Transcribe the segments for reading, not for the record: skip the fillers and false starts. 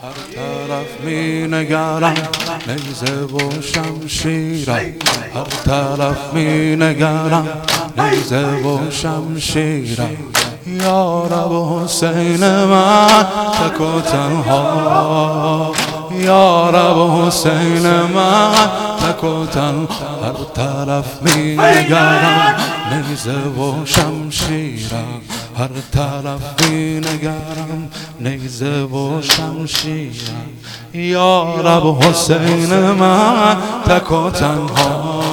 هر طرف می نگرم نیزه و شمشیرم، هر طرف می نگرم نیزه و شمشیرم. یا رب حسین من تک و تنها، یا رب حسین من تک و تنها. هر طرف می نگرم نیزه و شمشیرم، هر طرف می نگرم نیزه و شمشیرم. یا رب حسین من تک و تنها،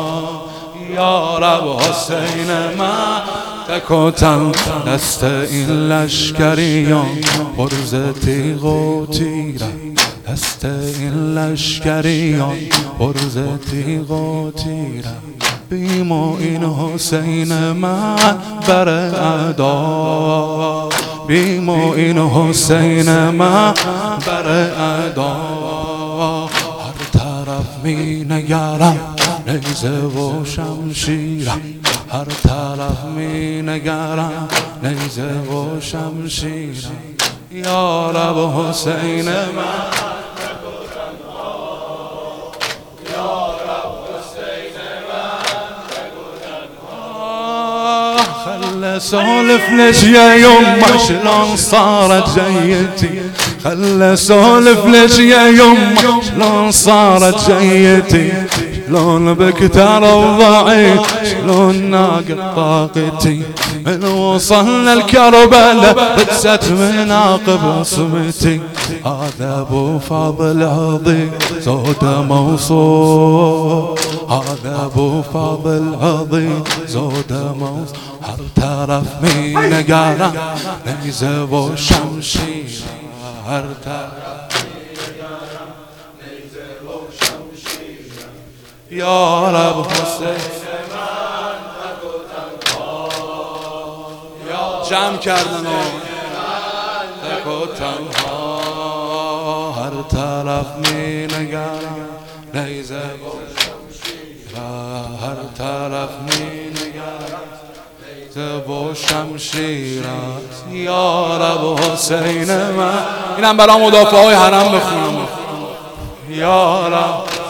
یا رب حسین من تک و تنها. دست این لشکریان پر ز تیغ و تیرم، دست این لشکریان پر ز تیغ و تیرم. بیم و این حسین من بر اعدا، بیم و این حسین من بر اعدا. هر طرف می نگرم نیزه و شمشیرم، هر طرف می نگرم نیزه و شمشیرم. یا رب حسین من تک و تنها، یا رب حسین من تک و تنها. خلى سولف ليش يا يمه شلون صارت جيتي، خلى سولف ليش يا يمه شلون صارت جيتي. شلون بكتر الضعيف شلون ناقل طاقتي، من وصلنا الكربلاء رجست مناقب صمتي. هذا ابو فاضل عظيم زوده موصول، هذا ابو فاضل عظيم زوده موصول. هر طرف می نگرم نیزه و شمشیر، هر طرف یا رب حسین من تک و تنها. جمع کردن تک و تنها. هر طرف می نگرم نیزه و شمشیر، هر طرف می نگرم نیزه و شمشیر. یا رب حسین من. اینم برای مدافع های حرم بخونم. یا رب